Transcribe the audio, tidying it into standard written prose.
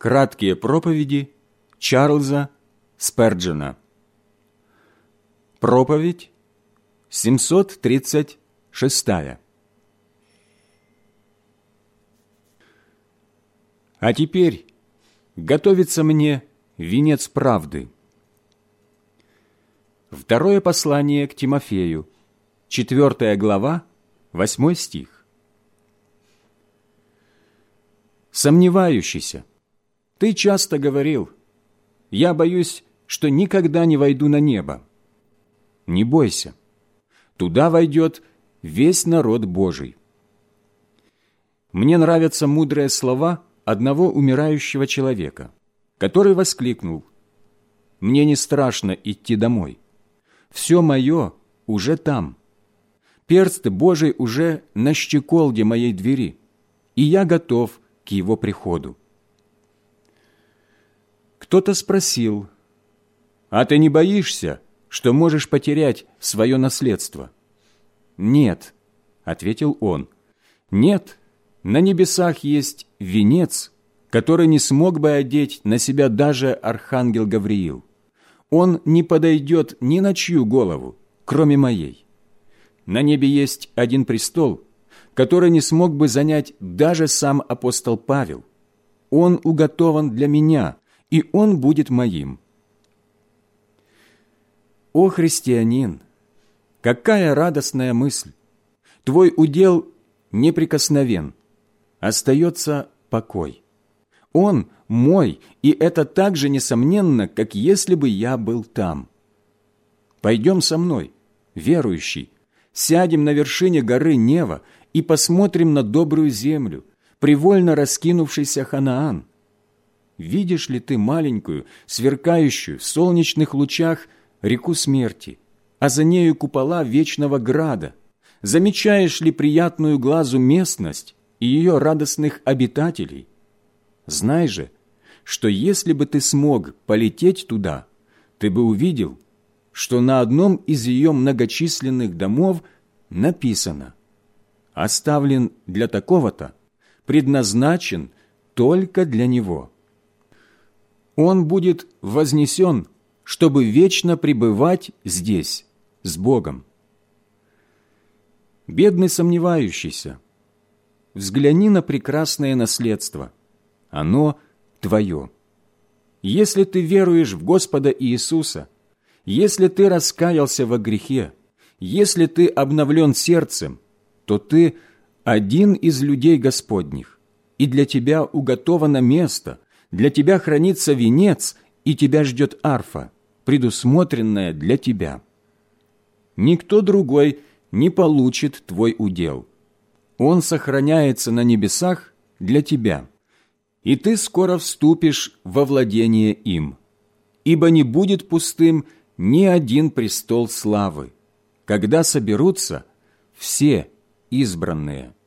Краткие проповеди Чарльза Сперджена. Проповедь 736. А теперь готовится мне венец правды. Второе послание к Тимофею, 4 глава, 8 стих. Сомневающийся, ты часто говорил: «Я боюсь, что никогда не войду на небо». Не бойся, туда войдет весь народ Божий. Мне нравятся мудрые слова одного умирающего человека, который воскликнул: «Мне не страшно идти домой. Все мое уже там. Перст Божий уже на щеколде моей двери, и я готов к его приходу». Кто-то спросил: «А ты не боишься, что можешь потерять свое наследство?» «Нет», — ответил он, — «нет, на небесах есть венец, который не смог бы одеть на себя даже архангел Гавриил. Он не подойдет ни на чью голову, кроме моей. На небе есть один престол, который не смог бы занять даже сам апостол Павел. Он уготован для меня, и он будет моим». О, христианин, какая радостная мысль! Твой удел неприкосновен, остается покой. Он мой, и это так же несомненно, как если бы я был там. Пойдем со мной, верующий, сядем на вершине горы Нева и посмотрим на добрую землю, привольно раскинувшийся Ханаан. Видишь ли ты маленькую, сверкающую в солнечных лучах реку смерти, а за нею купола вечного града? Замечаешь ли приятную глазу местность и ее радостных обитателей? Знай же, что если бы ты смог полететь туда, ты бы увидел, что на одном из ее многочисленных домов написано: «Оставлен для такого-то, предназначен только для него». Он будет вознесен, чтобы вечно пребывать здесь, с Богом. Бедный сомневающийся, взгляни на прекрасное наследство. Оно твое. Если ты веруешь в Господа Иисуса, если ты раскаялся во грехе, если ты обновлен сердцем, то ты один из людей Господних, и для тебя уготовано место, для тебя хранится венец, и тебя ждет арфа, предусмотренная для тебя. Никто другой не получит твой удел. Он сохраняется на небесах для тебя, и ты скоро вступишь во владение им, ибо не будет пустым ни один престол славы, когда соберутся все избранные.